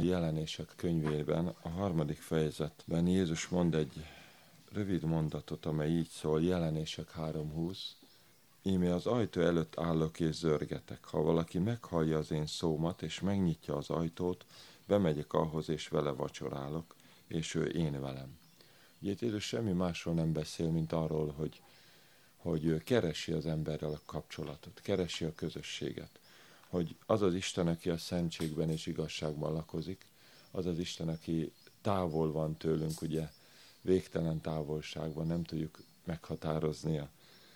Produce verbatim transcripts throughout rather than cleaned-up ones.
Jelenések könyvében, a harmadik fejezetben Jézus mond egy rövid mondatot, amely így szól, Jelenések három húsz. Íme az ajtó előtt állok és zörgetek. Ha valaki meghallja az én szómat, és megnyitja az ajtót, bemegyek ahhoz, és vele vacsorálok, és ő én velem. Ugye itt Jézus semmi másról nem beszél, mint arról, hogy, hogy ő keresi az emberrel a kapcsolatot, keresi a közösséget. Hogy az az Isten, aki a szentségben és igazságban lakozik, az az Isten, aki távol van tőlünk, ugye végtelen távolságban, nem tudjuk meghatározni a,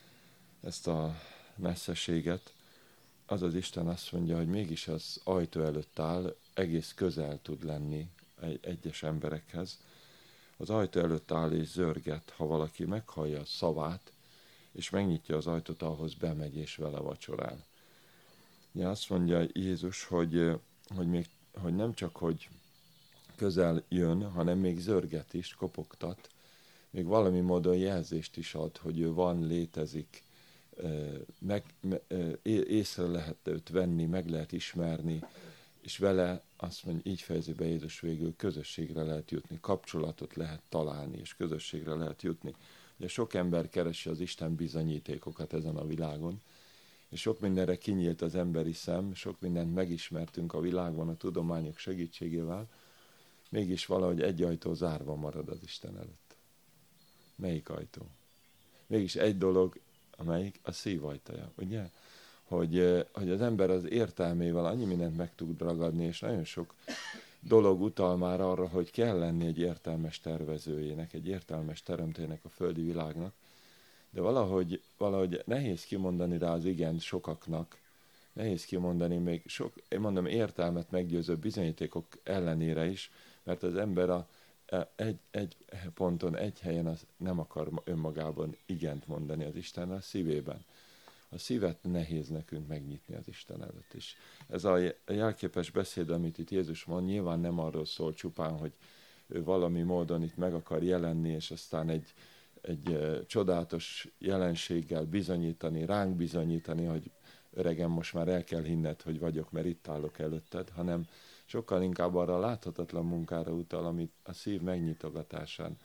ezt a messzeséget. Az az Isten azt mondja, hogy mégis az ajtó előtt áll, egész közel tud lenni egy, egyes emberekhez. Az ajtó előtt áll és zörget, ha valaki meghallja a szavát, és megnyitja az ajtót, ahhoz bemegy és vele vacsorál. Ja, azt mondja Jézus, hogy, hogy, még, hogy nem csak, hogy közel jön, hanem még zörget is, kopogtat, még valami módon jelzést is ad, hogy ő van, létezik, meg, észre lehet őt venni, meg lehet ismerni, és vele, azt mondja, így fejezi be Jézus végül, közösségre lehet jutni, kapcsolatot lehet találni, és közösségre lehet jutni. Ugye sok ember keresi az Isten bizonyítékokat ezen a világon, és sok mindenre kinyílt az emberi szem, sok mindent megismertünk a világban a tudományok segítségével, mégis valahogy egy ajtó zárva marad az Isten előtt. Melyik ajtó? Mégis egy dolog, amelyik a szív ajtaja, ugye? Hogy, hogy az ember az értelmével annyi mindent meg tud ragadni, és nagyon sok dolog utal már arra, hogy kell lenni egy értelmes tervezőjének, egy értelmes teremtőjének a földi világnak, de valahogy, valahogy nehéz kimondani rá az igent sokaknak, nehéz kimondani még sok, én mondom, értelmet meggyőző bizonyítékok ellenére is, mert az ember a, egy, egy ponton, egy helyen az nem akar önmagában igent mondani az Istennel, a szívében. A szívet nehéz nekünk megnyitni az Isten előtt is. Ez a jelképes beszéd, amit itt Jézus mond, nyilván nem arról szól csupán, hogy ő valami módon itt meg akar jelenni, és aztán egy, egy uh, csodálatos jelenséggel bizonyítani, ránk bizonyítani, hogy öregem, most már el kell hinned, hogy vagyok, mert itt állok előtted, hanem sokkal inkább arra a láthatatlan munkára utal, amit a szív megnyitogatásán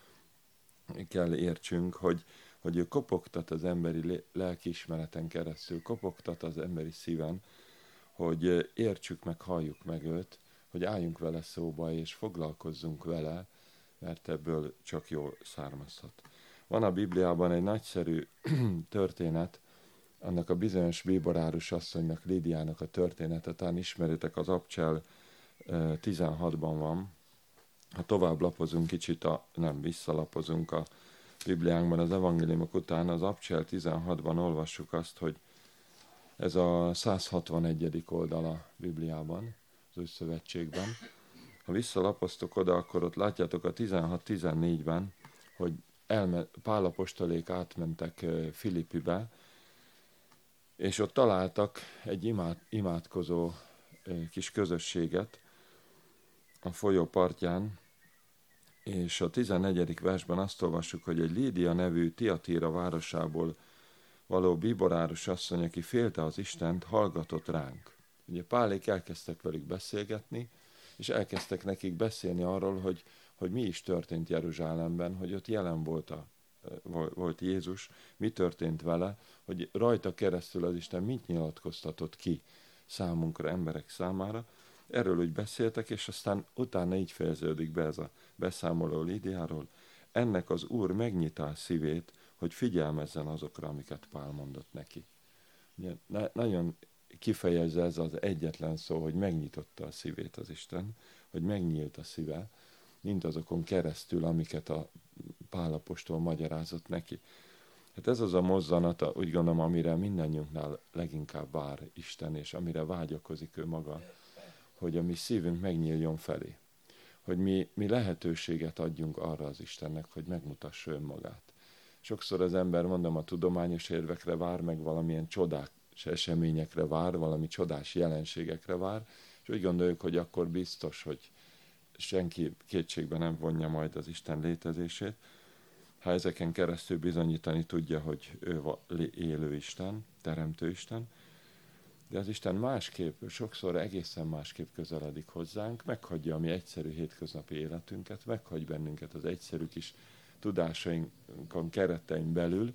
kell értsünk, hogy, hogy ő kopogtat az emberi lelkiismereten keresztül, kopogtat az emberi szíven, hogy értsük meg, halljuk meg őt, hogy álljunk vele szóba, és foglalkozzunk vele, mert ebből csak jól származhat. Van a Bibliában egy nagyszerű történet, annak a bizonyos bíborárus asszonynak, Lídiának a története, talán ismeritek, az Abcsel tizenhatban van. Ha tovább lapozunk kicsit, a, nem, visszalapozunk a Bibliánkban az evangéliumok után, az Abcsel tizenhatban olvassuk azt, hogy ez a száz hatvanegyedik oldal a Bibliában, az Új Szövetségben. Ha visszalapoztok oda, akkor ott látjátok a tizenhat tizennégyben, hogy elme, Pál apostolék átmentek Filippibe, és ott találtak egy imád, imádkozó kis közösséget a folyó partján, és a tizennegyedik versben azt olvassuk, hogy egy Lídia nevű Tiatira városából való bíborárus asszony, aki félte az Istent, hallgatott ránk. Ugye Pálék elkezdtek velük beszélgetni, és elkezdtek nekik beszélni arról, hogy, hogy mi is történt Jeruzsálemben, hogy ott jelen volt, a, volt Jézus, mi történt vele, hogy rajta keresztül az Isten mit nyilatkoztatott ki számunkra, emberek számára. Erről úgy beszéltek, és aztán utána így fejeződik be ez a beszámoló Lídiáról. Ennek az Úr megnyitá szívét, hogy figyelmezzen azokra, amiket Pál mondott neki. Na, nagyon kifejezze ez az egyetlen szó, hogy megnyitotta a szívét az Isten, hogy megnyílt a szíve, mint azokon keresztül, amiket a Pál apostol magyarázott neki. Hát ez az a mozzanata, úgy gondolom, amire mindannyiunknál leginkább vár Isten, és amire vágyakozik ő maga, hogy a mi szívünk megnyíljon felé. Hogy mi, mi lehetőséget adjunk arra az Istennek, hogy megmutassa önmagát. Sokszor az ember, mondom, a tudományos érvekre vár, meg valamilyen csodás eseményekre vár, valami csodás jelenségekre vár, és úgy gondoljuk, hogy akkor biztos, hogy senki kétségbe nem vonja majd az Isten létezését, ha ezeken keresztül bizonyítani tudja, hogy ő élő Isten, teremtő Isten. De az Isten másképp, sokszor egészen másképp közeledik hozzánk, meghagyja a mi egyszerű hétköznapi életünket, meghagy bennünket az egyszerű kis tudásainkon, keretein belül,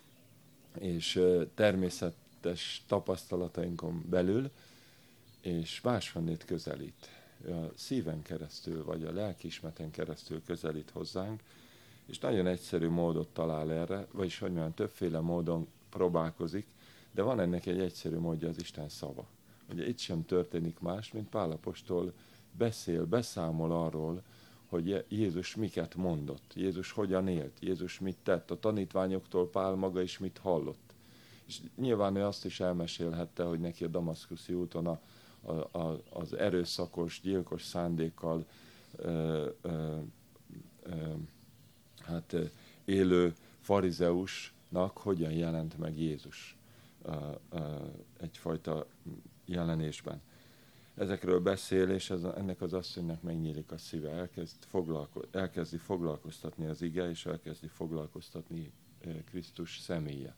és természetes tapasztalatainkon belül, és máshonnét közelít. A szíven keresztül, vagy a lelkiismeten keresztül közelít hozzánk, és nagyon egyszerű módot talál erre, vagyis hogy mondjam, többféle módon próbálkozik, de van ennek egy egyszerű módja, az Isten szava. Ugye itt sem történik más, mint Pál apostol beszél, beszámol arról, hogy Jézus miket mondott, Jézus hogyan élt, Jézus mit tett, a tanítványoktól Pál maga is mit hallott. És nyilván ő azt is elmesélhette, hogy neki a damaszkuszi úton a, a, a, az erőszakos, gyilkos szándékkal ö, ö, ö, hát, élő farizeusnak hogyan jelent meg Jézus ö, ö, egyfajta jelenésben. Ezekről beszél, és ez, ennek az asszonynak megnyílik a szíve, elkezd foglalko- elkezdi foglalkoztatni az ige, és elkezdi foglalkoztatni Krisztus személye.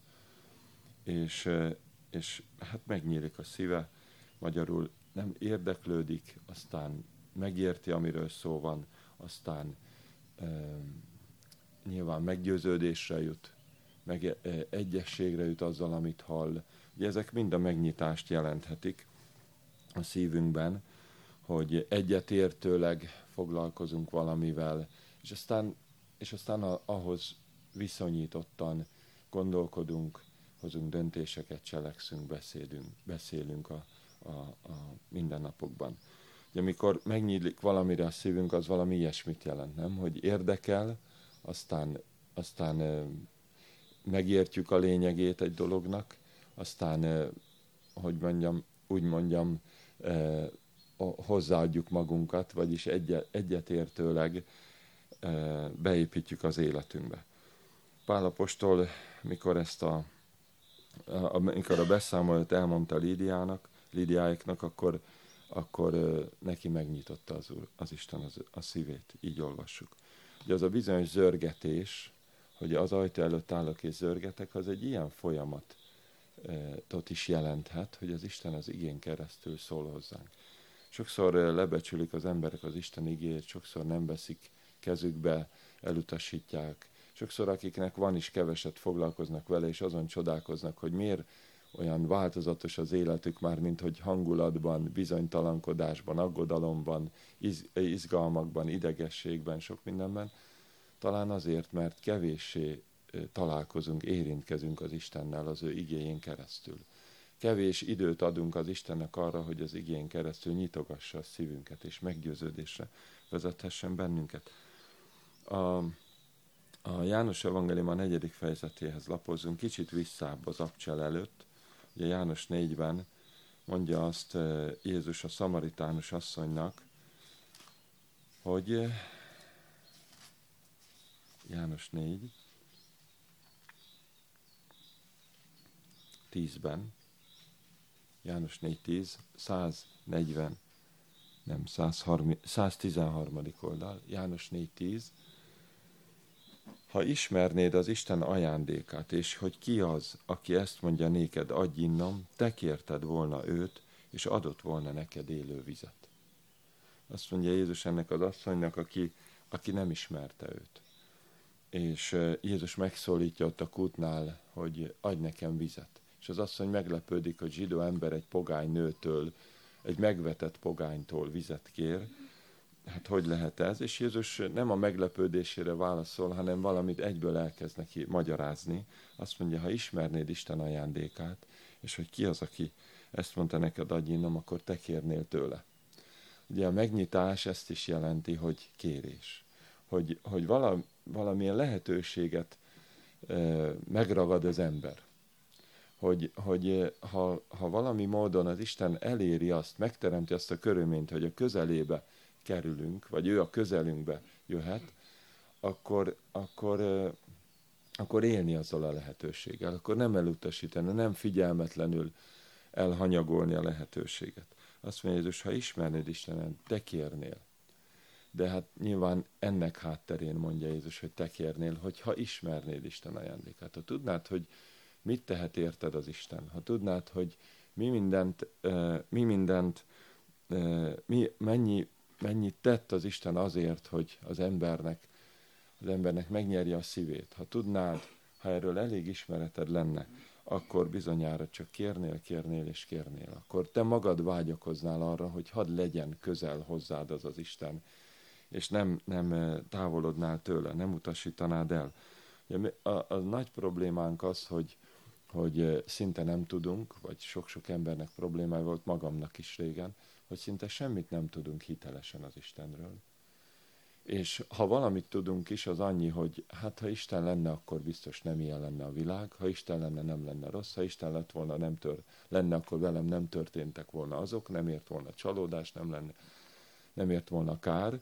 És, és hát megnyílik a szíve, magyarul nem érdeklődik, aztán megérti, amiről szó van, aztán e, nyilván meggyőződésre jut, meg e, egyességre jut azzal, amit hall. Ugye ezek mind a megnyitást jelenthetik a szívünkben, hogy egyetértőleg foglalkozunk valamivel, és aztán, és aztán a, ahhoz viszonyítottan gondolkodunk, hozunk döntéseket, cselekszünk, beszélünk, beszélünk a, a, a mindennapokban. Ugye, amikor megnyílik valamire a szívünk, az valami ilyesmit jelent, nem? Hogy érdekel, aztán, aztán megértjük a lényegét egy dolognak, aztán, hogy mondjam, úgy mondjam, hozzáadjuk magunkat, vagyis egyet, egyetértőleg beépítjük az életünkbe. Pál apostol, mikor ezt a amikor a beszámolót elmondta Lídiának, Lídiáiknak, akkor, akkor neki megnyitotta az, Úr, az Isten az, a szívét, így olvassuk. Ugye az a bizonyos zörgetés, hogy az ajtó előtt állok és zörgetek, az egy ilyen folyamatot is jelenthet, hogy az Isten az igén keresztül szól hozzánk. Sokszor lebecsülik az emberek az Isten igéjét, sokszor nem veszik kezükbe, elutasítják. Sokszor akiknek van is keveset foglalkoznak vele, és azon csodálkoznak, hogy miért olyan változatos az életük már, mint hogy hangulatban, bizonytalankodásban, aggodalomban, iz, izgalmakban, idegességben, sok mindenben. Talán azért, mert kevéssé találkozunk, érintkezünk az Istennel az ő igéjén keresztül. Kevés időt adunk az Istennek arra, hogy az igéjén keresztül nyitogassa a szívünket, és meggyőződésre vezethessen bennünket. A A János Evangélium a negyedik fejezetéhez lapozzunk, kicsit visszább az abcsel előtt. Ugye János négyben mondja azt Jézus a szamaritánus asszonynak, hogy János négy, tízben, János négy tíz, száznegyven, nem, száztizenharmadik oldal, János négy tíz, ha ismernéd az Isten ajándékát, és hogy ki az, aki ezt mondja néked, adj innom, te kérted volna őt, és adott volna neked élő vizet. Azt mondja Jézus ennek az asszonynak, aki, aki nem ismerte őt. És Jézus megszólítja ott a kútnál, hogy adj nekem vizet. És az asszony meglepődik, hogy zsidó ember egy pogány nőtől, egy megvetett pogánytól vizet kér. Hát hogy lehet ez? És Jézus nem a meglepődésére válaszol, hanem valamit egyből elkezd neki magyarázni. Azt mondja, ha ismernéd Isten ajándékát, és hogy ki az, aki ezt mondta neked, adj innom, akkor te kérnél tőle. Ugye a megnyitás ezt is jelenti, hogy kérés. Hogy, hogy vala, valamilyen lehetőséget e, megragad az ember. Hogy, hogy ha, ha valami módon az Isten eléri azt, megteremti azt a körülményt, hogy a közelébe kerülünk, vagy ő a közelünkbe jöhet, akkor, akkor, akkor élni azzal a lehetőséggel, akkor nem elutasítani, nem figyelmetlenül elhanyagolni a lehetőséget. Azt mondja Jézus, ha ismernéd Istenet, te kérnél. De hát nyilván ennek hátterén mondja Jézus, hogy te kérnél, hogy ha ismernéd Isten ajándékát, ha tudnád, hogy mit tehet érted az Isten, ha tudnád, hogy mi mindent, mi mindent, mi, mennyi, mennyit tett az Isten azért, hogy az embernek, az embernek megnyerje a szívét. Ha tudnád, ha erről elég ismereted lenne, akkor bizonyára csak kérnél, kérnél és kérnél. Akkor te magad vágyakoznál arra, hogy hadd legyen közel hozzád az az Isten, és nem, nem távolodnál tőle, nem utasítanád el. A, a nagy problémánk az, hogy, hogy szinte nem tudunk, vagy sok-sok embernek problémája volt, magamnak is régen, hogy szinte semmit nem tudunk hitelesen az Istenről. És ha valamit tudunk is, az annyi, hogy hát ha Isten lenne, akkor biztos nem ilyen lenne a világ, ha Isten lenne, nem lenne rossz, ha Isten lett volna, nem tör, lenne, akkor velem nem történtek volna azok, nem ért volna csalódás, nem lenne, nem ért volna kár.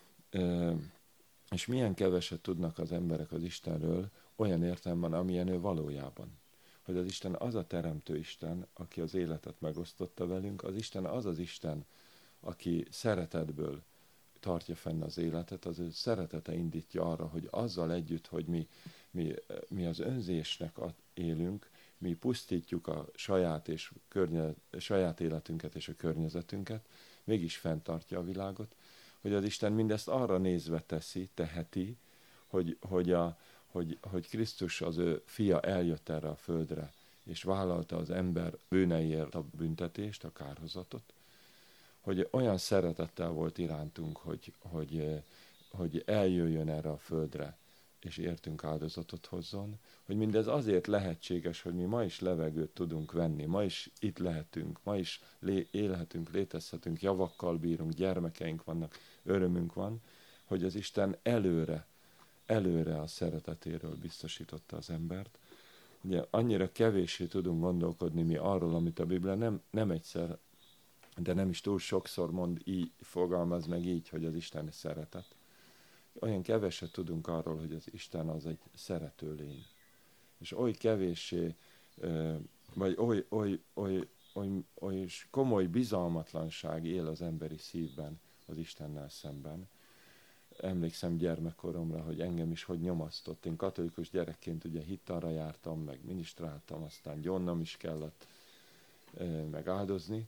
És milyen keveset tudnak az emberek az Istenről olyan értelemben, amilyen ő valójában. Hogy az Isten az a teremtő Isten, aki az életet megosztotta velünk, az Isten az az Isten, aki szeretetből tartja fenn az életet, az ő szeretete indítja arra, hogy azzal együtt, hogy mi, mi, mi az önzésnek élünk, mi pusztítjuk a saját, és környe, saját életünket és a környezetünket, mégis fenntartja a világot, hogy az Isten mindezt arra nézve teszi, teheti, hogy, hogy, a, hogy, hogy Krisztus az ő fia eljött erre a földre, és vállalta az ember bűneiért a büntetést, a kárhozatot, hogy olyan szeretettel volt irántunk, hogy, hogy, hogy eljöjjön erre a földre, és értünk áldozatot hozzon, hogy mindez azért lehetséges, hogy mi ma is levegőt tudunk venni, ma is itt lehetünk, ma is lé- élhetünk, létezhetünk, javakkal bírunk, gyermekeink vannak, örömünk van, hogy az Isten előre, előre a szeretetéről biztosította az embert. Ugye annyira kevéssé tudunk gondolkodni mi arról, amit a Biblia nem, nem egyszer, de nem is túl sokszor mond, így fogalmaz meg így, hogy az Isten szeretet. Olyan keveset tudunk arról, hogy az Isten az egy szerető lény. És oly kevéssé, vagy oly, oly, oly, oly, oly komoly bizalmatlanság él az emberi szívben az Istennel szemben. Emlékszem gyermekkoromra, hogy engem is hogy nyomasztott. Én katolikus gyerekként ugye hittanra jártam, meg minisztráltam, aztán gyónnom is kellett, meg áldozni,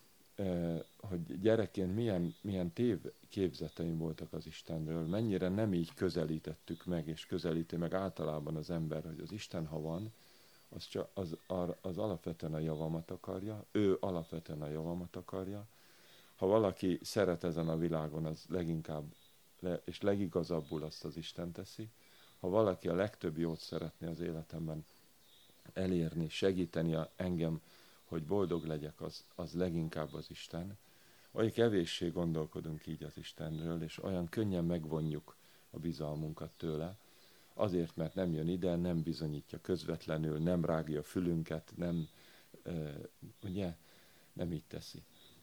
hogy gyerekként milyen, milyen tév képzeteim voltak az Istenről, mennyire nem így közelítettük meg, és közelíti meg általában az ember, hogy az Isten, ha van, az, csak, az, az alapvetően a javamat akarja, ő alapvetően a javamat akarja. Ha valaki szeret ezen a világon, az leginkább és legigazabbul azt az Isten teszi. Ha valaki a legtöbb jót szeretné az életemben elérni, segíteni engem, hogy boldog legyek, az, az leginkább az Isten. Olyan kevéssé gondolkodunk így az Istenről, és olyan könnyen megvonjuk a bizalmunkat tőle, azért, mert nem jön ide, nem bizonyítja közvetlenül, nem rágja a fülünket, nem, e, ugye, nem így teszi.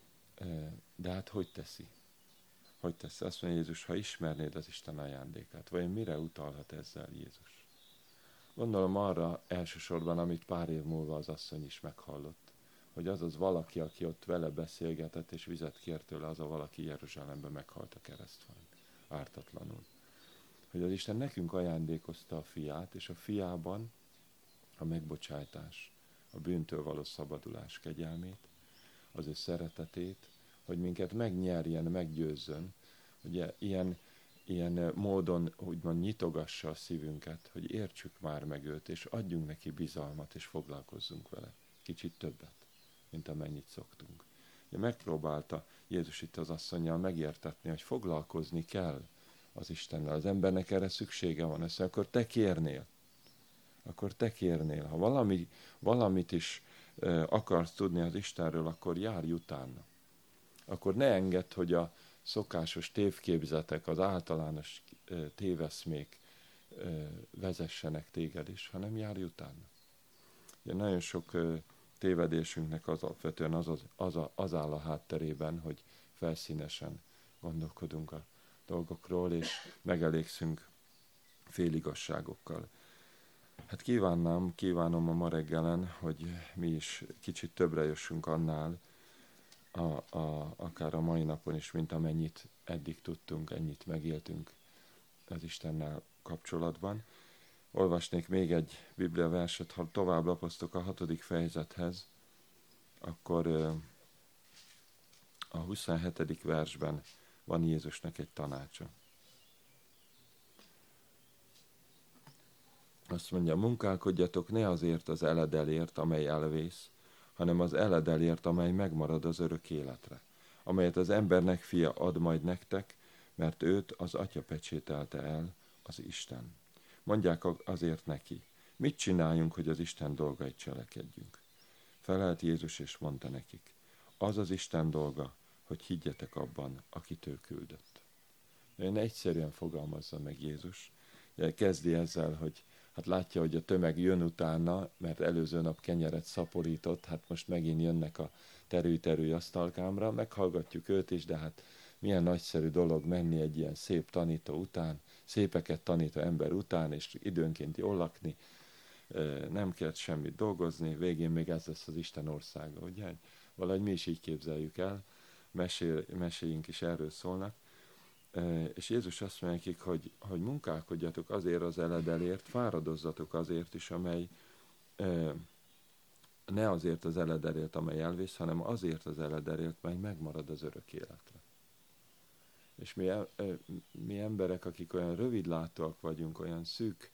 E, de hát hogy teszi? Hogy teszi? Azt mondja Jézus, ha ismernéd az Isten ajándékát, vajon mire utalhat ezzel Jézus? Gondolom arra elsősorban, amit pár év múlva az asszony is meghallott, hogy az az valaki, aki ott vele beszélgetett és vizet kért tőle, az a valaki Jeruzsálemben meghalt a keresztfán, ártatlanul. Hogy az Isten nekünk ajándékozta a fiát, és a fiában a megbocsájtás, a bűntől való szabadulás kegyelmét, az ő szeretetét, hogy minket megnyerjen, meggyőzzön, ugye ilyen, ilyen módon úgymond nyitogassa a szívünket, hogy értsük már meg őt, és adjunk neki bizalmat, és foglalkozzunk vele kicsit többet, mint amennyit szoktunk. Ugye megpróbálta Jézus itt az asszonnyal megértetni, hogy foglalkozni kell az Istennel. Az embernek erre szüksége van, ezt akkor te kérnél. Akkor te kérnél. Ha valami, valamit is e, akarsz tudni az Istenről, akkor járj utána. Akkor ne engedd, hogy a szokásos tévképzetek, az általános e, téveszmék e, vezessenek téged is, hanem járj utána. Ugye nagyon sok e, tévedésünknek az alapvetően az, az, az, a, az áll a hátterében, hogy felszínesen gondolkodunk a dolgokról, és megelégszünk féligasságokkal. Hát kívánnám, kívánom a ma reggelen, hogy mi is kicsit többre jössünk annál, a, a, akár a mai napon is, mint amennyit eddig tudtunk, ennyit megéltünk az Istennel kapcsolatban. Olvasnék még egy Biblia verset, ha tovább lapoztok a hatodik fejezethez, akkor a huszonhetedik versben van Jézusnak egy tanácsa. Azt mondja, munkálkodjatok ne azért az eledelért, amely elvész, hanem az eledelért, amely megmarad az örök életre, amelyet az embernek fia ad majd nektek, mert őt az Atya pecsételte el, az Isten. Mondják azért neki, mit csináljunk, hogy az Isten dolgait cselekedjünk? Felelt Jézus és mondta nekik, az az Isten dolga, hogy higgyetek abban, akit ő küldött. Nagyon egyszerűen fogalmazza meg Jézus. Kezdi ezzel, hogy hát látja, hogy a tömeg jön utána, mert előző nap kenyeret szaporított, hát most megint jönnek a terű-terű asztalkámra, meghallgatjuk őt is, de hát milyen nagyszerű dolog menni egy ilyen szép tanító után, szépeket tanító ember után, és időnként jól lakni, nem kellett semmit dolgozni, végén még ez lesz az Isten országa, ugye? Valahogy mi is így képzeljük el, mesél, meséink is erről szólnak. És Jézus azt mondja nekik, hogy, hogy munkálkodjatok azért az eledelért, fáradozzatok azért is, amely ne azért az eledelért, amely elvész, hanem azért az eledelért, mely megmarad az örök életre. És mi, mi emberek, akik olyan rövidlátóak vagyunk, olyan szűk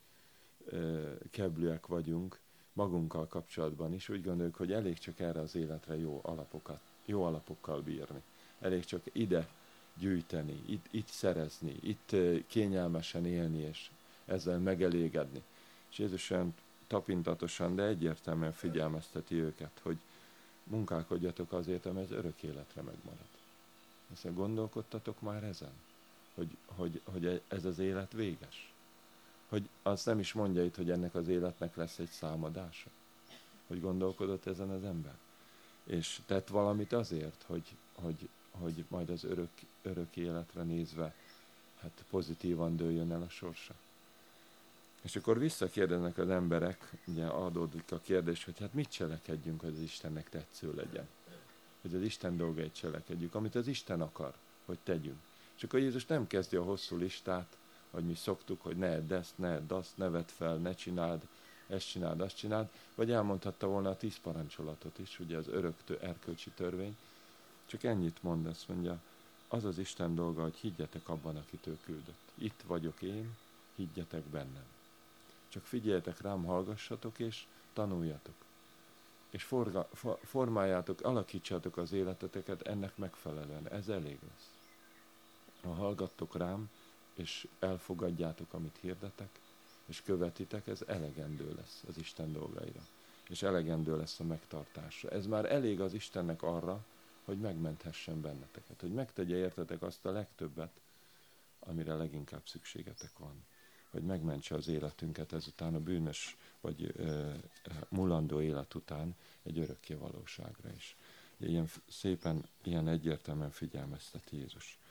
keblűek vagyunk, magunkkal kapcsolatban is, úgy gondoljuk, hogy elég csak erre az életre jó alapokat, jó alapokkal bírni. Elég csak ide gyűjteni, itt, itt szerezni, itt kényelmesen élni, és ezzel megelégedni. És Jézus olyan tapintatosan, de egyértelműen figyelmezteti őket, hogy munkálkodjatok azért, amely az örök életre megmarad. Hiszen gondolkodtatok már ezen, hogy, hogy, hogy ez az élet véges. Hogy azt nem is mondja itt, hogy ennek az életnek lesz egy számadása. Hogy gondolkodott ezen az ember. És tett valamit azért, hogy, hogy, hogy majd az örök, örök életre nézve hát pozitívan dőljön el a sorsa. És akkor visszakérdeznek az emberek, ugye adódik a kérdés, hogy hát mit cselekedjünk, hogy az Istennek tetsző legyen. Hogy az Isten dolgait cselekedjük, amit az Isten akar, hogy tegyünk. És akkor Jézus nem kezdi a hosszú listát, hogy mi szoktuk, hogy ne edd ezt, ne edd azt, ne vedd fel, ne csináld, ezt csináld, azt csináld, vagy elmondhatta volna a tíz parancsolatot is, ugye az örök erkölcsi törvény. Csak ennyit mond, azt mondja, az az Isten dolga, hogy higgyetek abban, akit ő küldött. Itt vagyok én, higgyetek bennem. Csak figyeljetek rám, hallgassatok és tanuljatok. És forga, for, formáljátok, alakítsátok az életeteket ennek megfelelően. Ez elég lesz. Ha hallgattok rám, és elfogadjátok, amit hirdetek, és követitek, ez elegendő lesz az Isten dolgaira. És elegendő lesz a megtartásra. Ez már elég az Istennek arra, hogy megmenthessen benneteket. Hogy megtegye értetek azt a legtöbbet, amire leginkább szükségetek van. Hogy megmentse az életünket ezután a bűnös, vagy ö, mulandó élet után egy örökké valóságra is. Ilyen szépen, ilyen egyértelműen figyelmezteti Jézus.